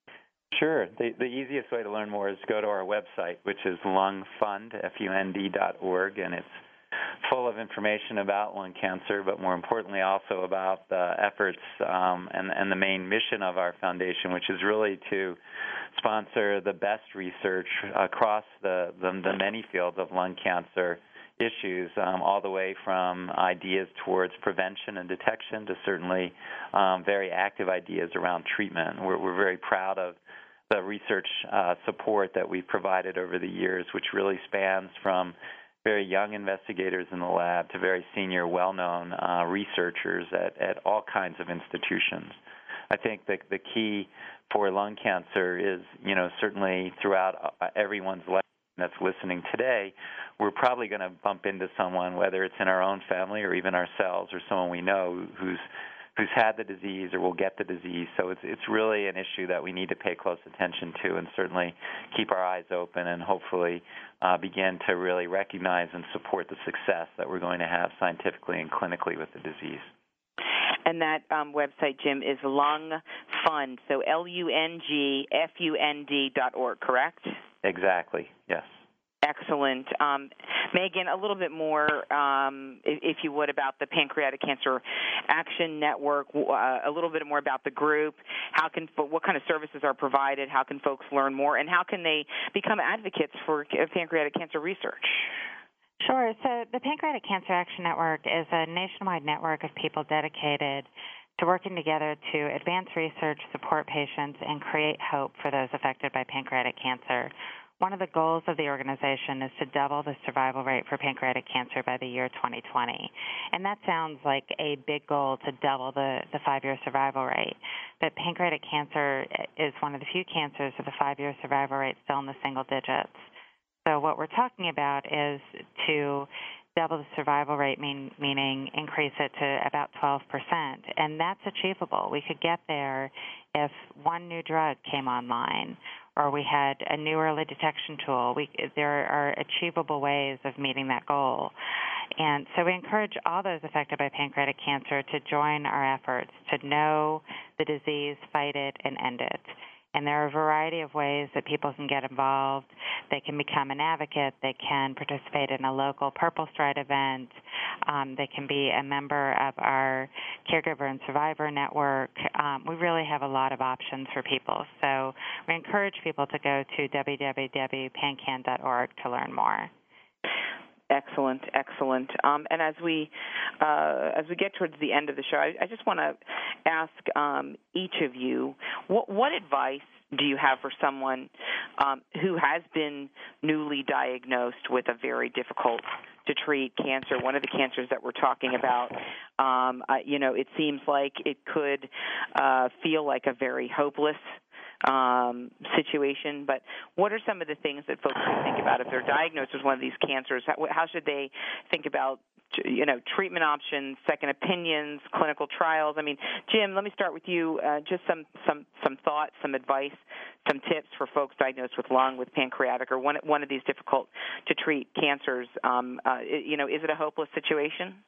Sure. The, the easiest way to learn more is to go to our website, which is lungfund, F U N D dot org, and it's full of information about lung cancer, but more importantly also about the efforts um, and, and the main mission of our foundation, which is really to sponsor the best research across the, the, the many fields of lung cancer issues, um, all the way from ideas towards prevention and detection to certainly um, very active ideas around treatment. We're, we're very proud of the research uh, support that we've provided over the years, which really spans from very young investigators in the lab to very senior, well-known uh, researchers at, at all kinds of institutions. I think that the key for lung cancer is, you know, certainly throughout everyone's life that's listening today, we're probably going to bump into someone, whether it's in our own family or even ourselves or someone we know who's who's had the disease or will get the disease. So it's it's really an issue that we need to pay close attention to and certainly keep our eyes open and hopefully uh, begin to really recognize and support the success that we're going to have scientifically and clinically with the disease. And that um, website, Jim, is Lung Fund, so L U N G F U N D dot org, correct? Exactly, yes. Excellent. Um, Megan, a little bit more, um, if, if you would, about the Pancreatic Cancer Action Network, uh, a little bit more about the group, how can, what kind of services are provided, how can folks learn more, and how can they become advocates for pancreatic cancer research? Sure. So the Pancreatic Cancer Action Network is a nationwide network of people dedicated to working together to advance research, support patients, and create hope for those affected by pancreatic cancer. One of the goals of the organization is to double the survival rate for pancreatic cancer by the year twenty twenty. And that sounds like a big goal to double the, the five-year survival rate. But pancreatic cancer is one of the few cancers with a five-year survival rate still in the single digits. So what we're talking about is to double the survival rate, mean, meaning increase it to about twelve percent. And that's achievable. We could get there if one new drug came online or we had a new early detection tool. We, there are achievable ways of meeting that goal. And so we encourage all those affected by pancreatic cancer to join our efforts to know the disease, fight it, and end it. And there are a variety of ways that people can get involved. They can become an advocate. They can participate in a local Purple Stride event. Um, they can be a member of our Caregiver and Survivor Network. Um, we really have a lot of options for people. So we encourage people to go to w w w dot pancan dot org to learn more. Excellent, excellent. Um, and as we uh, as we get towards the end of the show, I, I just want to ask um, each of you, what, what advice do you have for someone um, who has been newly diagnosed with a very difficult to treat cancer, one of the cancers that we're talking about? Um, uh, you know, it seems like it could uh, feel like a very hopeless Um, situation, but what are some of the things that folks should think about if they're diagnosed with one of these cancers? How, how should they think about, you know, treatment options, second opinions, clinical trials? I mean, Jim, let me start with you. Uh, just some, some, some thoughts, some advice, some tips for folks diagnosed with lung, with pancreatic, or one, one of these difficult to treat cancers. Um, uh, you know, is it a hopeless situation?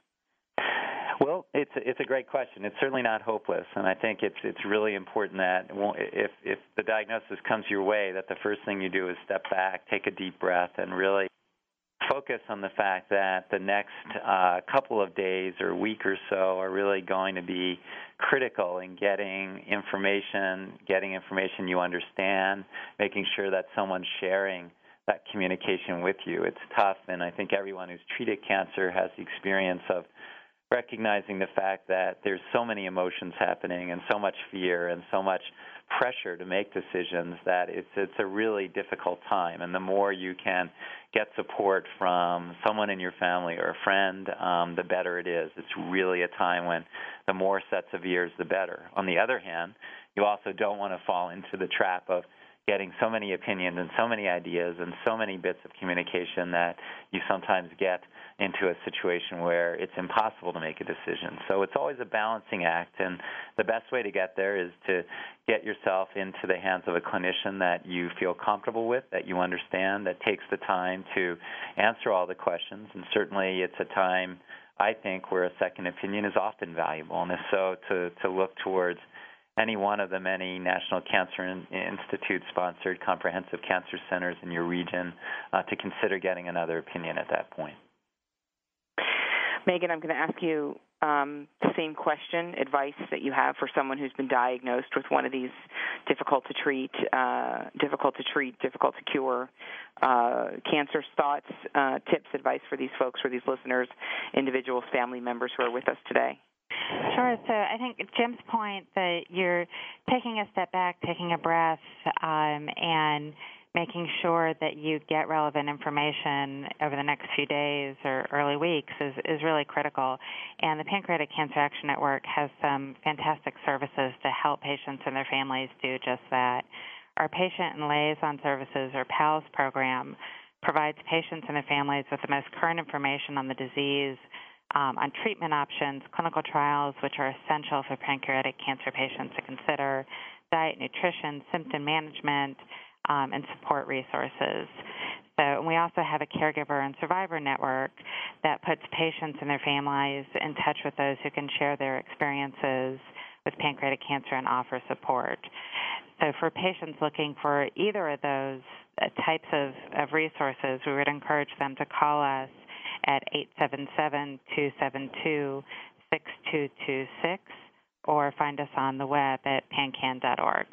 Well, it's a, it's a great question. It's certainly not hopeless, and I think it's it's really important that if if the diagnosis comes your way, that the first thing you do is step back, take a deep breath, and really focus on the fact that the next uh, couple of days or week or so are really going to be critical in getting information, getting information you understand, making sure that someone's sharing that communication with you. It's tough, and I think everyone who's treated cancer has the experience of recognizing the fact that there's so many emotions happening and so much fear and so much pressure to make decisions that it's it's a really difficult time. And the more you can get support from someone in your family or a friend, um, the better it is. It's really a time when the more sets of ears, the better. On the other hand, you also don't want to fall into the trap of getting so many opinions and so many ideas and so many bits of communication that you sometimes get into a situation where it's impossible to make a decision. So it's always a balancing act, and the best way to get there is to get yourself into the hands of a clinician that you feel comfortable with, that you understand, that takes the time to answer all the questions. And certainly it's a time, I think, where a second opinion is often valuable. And if so, to, to look towards any one of the many National Cancer Institute-sponsored comprehensive cancer centers in your region uh, to consider getting another opinion at that point. Megan, I'm going to ask you um, the same question, advice that you have for someone who's been diagnosed with one of these difficult to treat, uh, difficult to treat, difficult to cure uh, cancers. Thoughts, uh, tips, advice for these folks, for these listeners, individuals, family members who are with us today. Sure. So I think Jim's point that you're taking a step back, taking a breath, um, and making sure that you get relevant information over the next few days or early weeks is, is really critical. And the Pancreatic Cancer Action Network has some fantastic services to help patients and their families do just that. Our Patient and Liaison Services, or PALS program, provides patients and their families with the most current information on the disease, um, on treatment options, clinical trials, which are essential for pancreatic cancer patients to consider, diet, nutrition, symptom management, Um, and support resources. So and we also have a caregiver and survivor network that puts patients and their families in touch with those who can share their experiences with pancreatic cancer and offer support. So for patients looking for either of those uh, types of, of resources, we would encourage them to call us at eight seven seven, two seven two, six two two six or find us on the web at pancan dot org.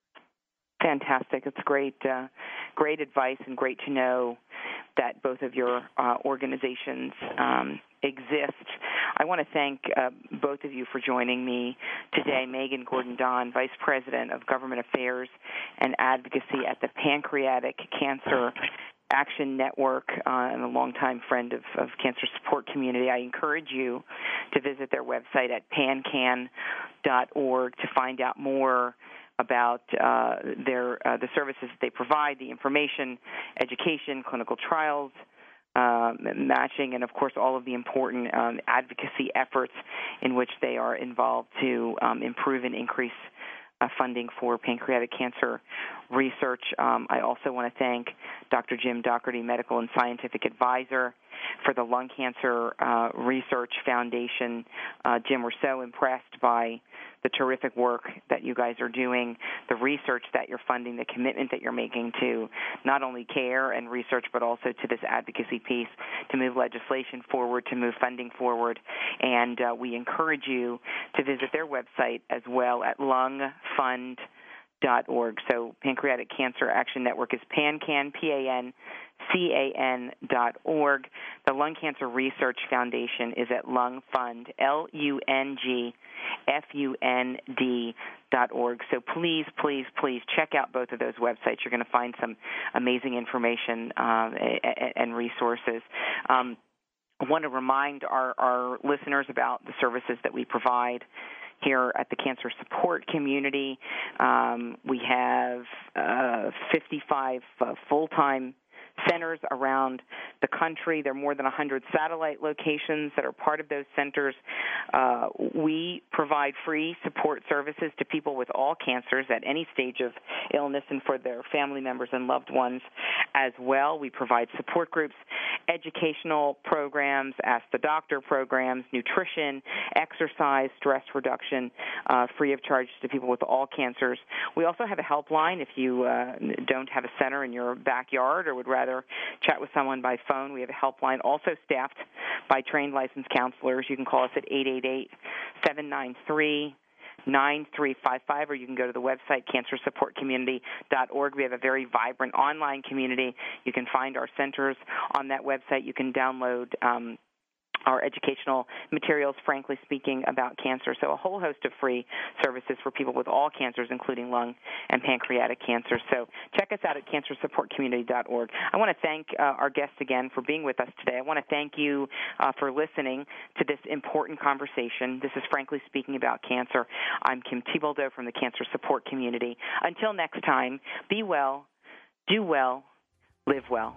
Fantastic. It's great, uh, great advice, and great to know that both of your uh, organizations um, exist. I want to thank uh, both of you for joining me today. Megan Gordon-Don, Vice President of Government Affairs and Advocacy at the Pancreatic Cancer Action Network, uh, and a longtime friend of, of Cancer Support Community. I encourage you to visit their website at pancan dot org to find out more about uh, their uh, the services that they provide, the information, education, clinical trials, uh, matching, and, of course, all of the important um, advocacy efforts in which they are involved to um, improve and increase uh, funding for pancreatic cancer research. Um, I also want to thank Doctor Jim Doherty, Medical and Scientific Advisor for the Lung Cancer uh, Research Foundation. Uh, Jim, we're so impressed by the terrific work that you guys are doing, the research that you're funding, the commitment that you're making to not only care and research, but also to this advocacy piece to move legislation forward, to move funding forward. And uh, we encourage you to visit their website as well at lung fund dot org. So Pancreatic Cancer Action Network is PanCan, P A N C A N dot org. The Lung Cancer Research Foundation is at LungFund, L U N G F U N D dot org. So please, please, please check out both of those websites. You're going to find some amazing information um, and resources. Um, I want to remind our, our listeners about the services that we provide here at the Cancer Support Community. Um, we have uh, fifty-five uh, full-time centers around the country. There are more than one hundred satellite locations that are part of those centers. Uh, we provide free support services to people with all cancers at any stage of illness and for their family members and loved ones as well. We provide support groups, educational programs, Ask the Doctor programs, nutrition, exercise, stress reduction, uh, free of charge to people with all cancers. We also have a helpline if you uh, don't have a center in your backyard or would rather chat with someone by phone. We have a helpline also staffed by trained licensed counselors. You can call us at eight eight eight, seven nine three, nine three five five, or you can go to the website cancer support community dot org. We have a very vibrant online community. You can find our centers on that website. You can download um, our educational materials, frankly speaking, about cancer. So a whole host of free services for people with all cancers, including lung and pancreatic cancer. So check us out at cancer support community dot org. I want to thank uh, our guests again for being with us today. I want to thank you uh, for listening to this important conversation. This is Frankly Speaking About Cancer. I'm Kim Thiboldeaux from the Cancer Support Community. Until next time, be well, do well, live well.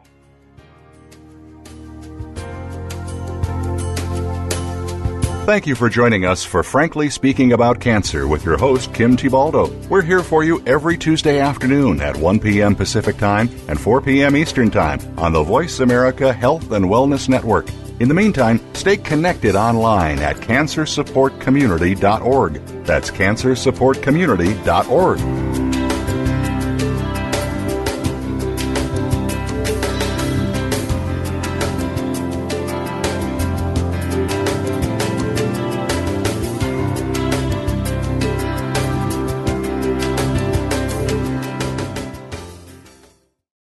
Thank you for joining us for Frankly Speaking About Cancer with your host, Kim Thiboldeaux. We're here for you every Tuesday afternoon at one p.m. Pacific Time and four p.m. Eastern Time on the Voice America Health and Wellness Network. In the meantime, stay connected online at cancer support community dot org. That's cancer support community dot org.